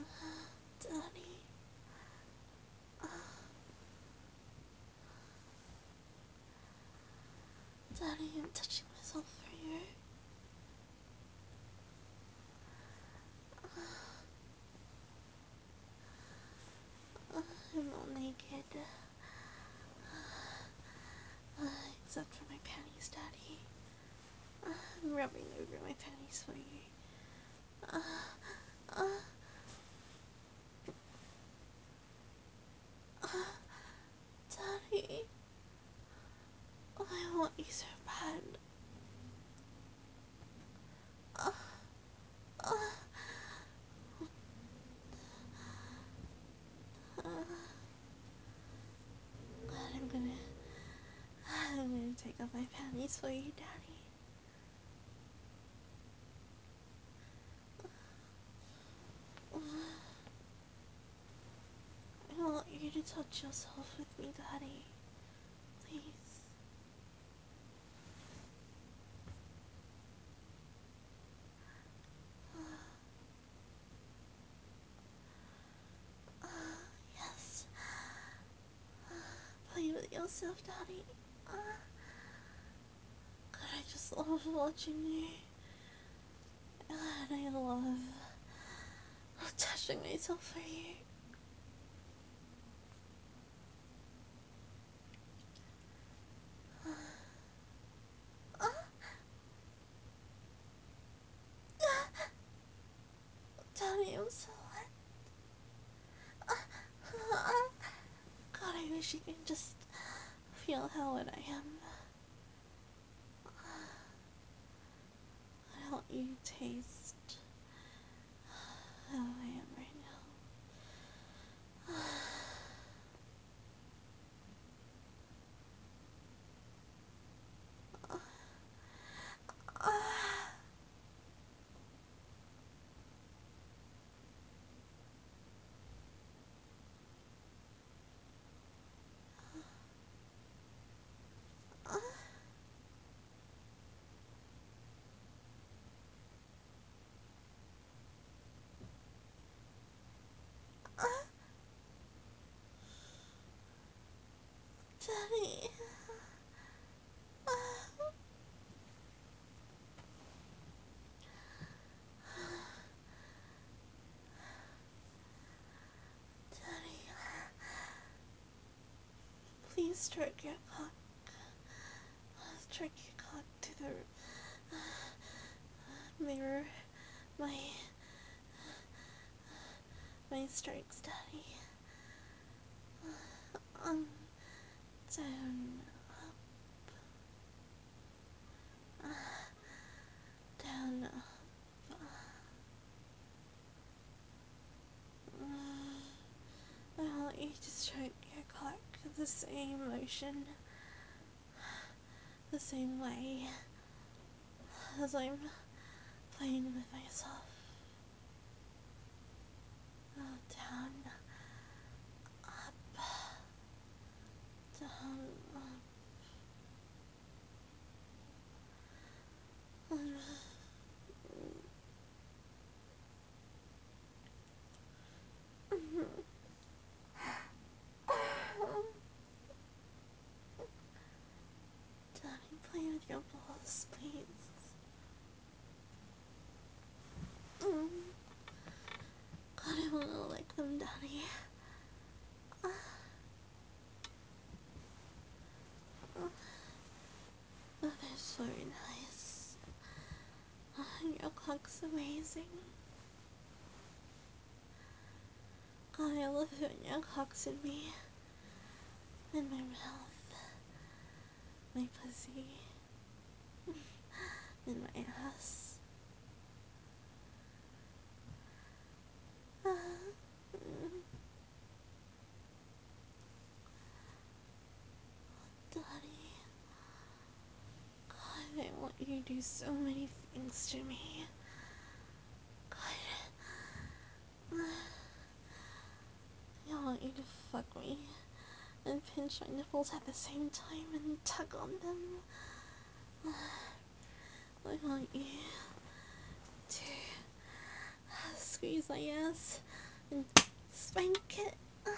Daddy. Daddy, I'm touching myself for you. I'm all naked. Except for my panties, Daddy. I'm rubbing over my panties for you. Daddy, I want you so bad. I'm gonna, I'm gonna take off my panties for you, Daddy. I want you to touch yourself with me, Daddy. Please. Yes. Play with yourself, Daddy. God, I just love watching you. And I love touching myself for you. Daddy, I'm so wet. God, I wish you could just feel how wet I am. I want you to taste how I am right now. Daddy. Daddy, please stroke your cock. Stroke your cock to the mirror my strokes, Daddy. Um, down, down, up. I want you to stroke your cock the same motion, the same way as I'm playing with myself. Oh, down, up, down, up. Daddy, play with your balls, please. God, I wanna lick them, Daddy. Oh, they're so nice. Your cock's amazing. God, I love it when your cock's in me. In my mouth. My pussy. In my ass. Daddy. God, I want you to do so many things to me. God. I want you to fuck me and pinch my nipples at the same time and tug on them. I want you to squeeze my ass and spank it.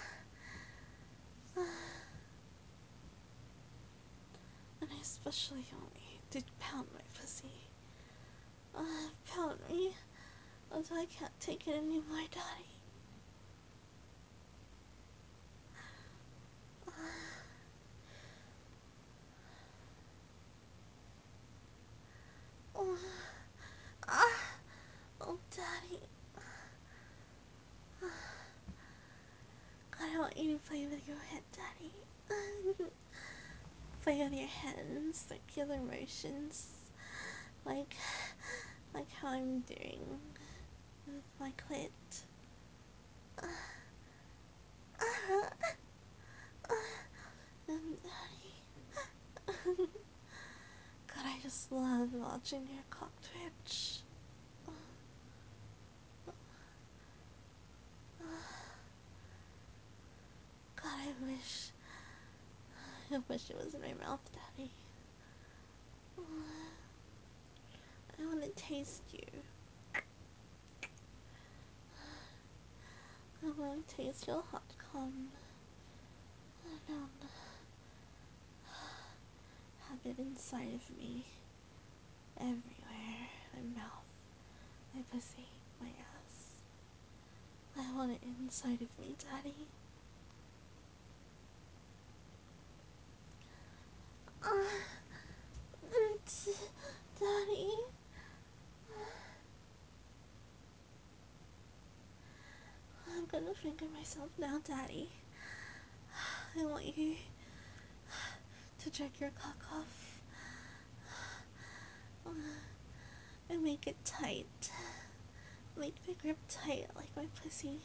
And I especially want you to pound my pussy. Pound me until I can't take it anymore, Daddy. Oh, oh, Daddy. God, I want you to play with your head, Daddy. Play with your hands, circular motions, like how I'm doing with my clit. And Daddy, God, I just love watching your cock twitch. God, I wish it was in my mouth, Daddy. I want to taste you. I want to taste your hot cum. I don't have it inside of me. Everywhere. My mouth, my pussy, my ass. I want it inside of me, Daddy. Daddy. I'm gonna finger myself now, Daddy. I want you to jerk your cock off and make it tight. Make the grip tight like my pussy.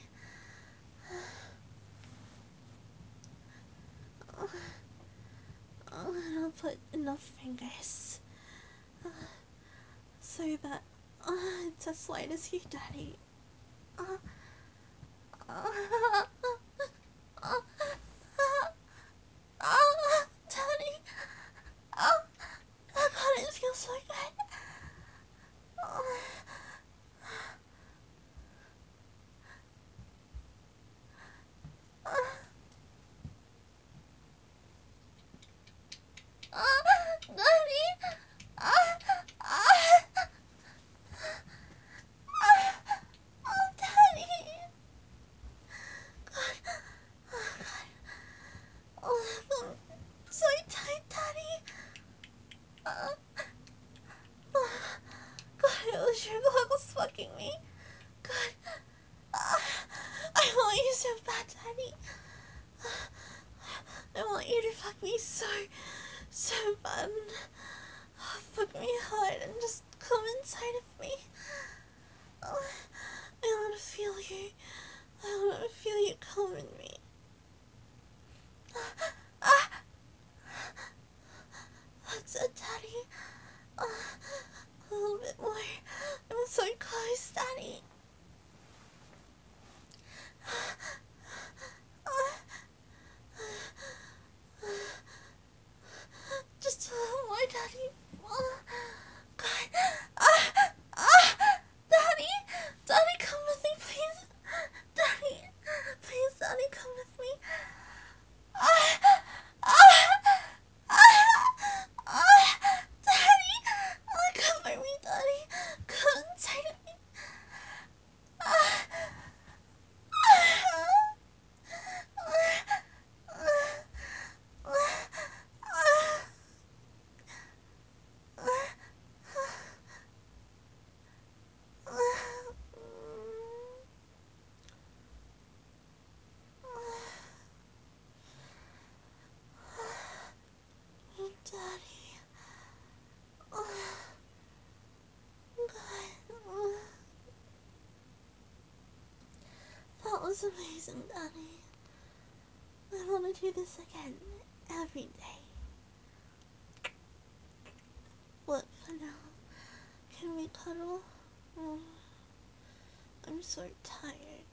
And I'll put enough fingers so that it's as light as you, Daddy. Daddy. Oh, God, it feels so good. Daddy. Oh, Daddy. God. Oh, so tight, Daddy. God, it was your dog was fucking me. God, I want you so bad, Daddy. I want you to fuck me so bad. Fuck me hard and just come inside of me. I want to feel you. I want to feel you come in me. That's it, Daddy. A little bit more. I'm so close, Daddy. Just a little more, Daddy. God. Daddy. Daddy, come with me, please. Daddy. Please, Daddy, come with me. Daddy. Cover me, Daddy. Come inside of me. Daddy. God. That was amazing, Daddy. I want to do this again every day. But for now, can we cuddle? I'm so tired.